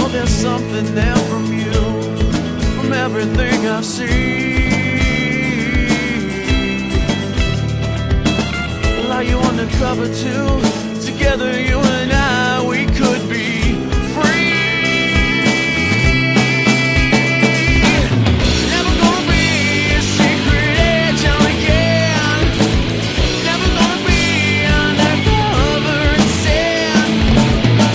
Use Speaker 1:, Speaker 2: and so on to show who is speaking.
Speaker 1: know there's something there from you, from everything I've seen. Lie you undercover too,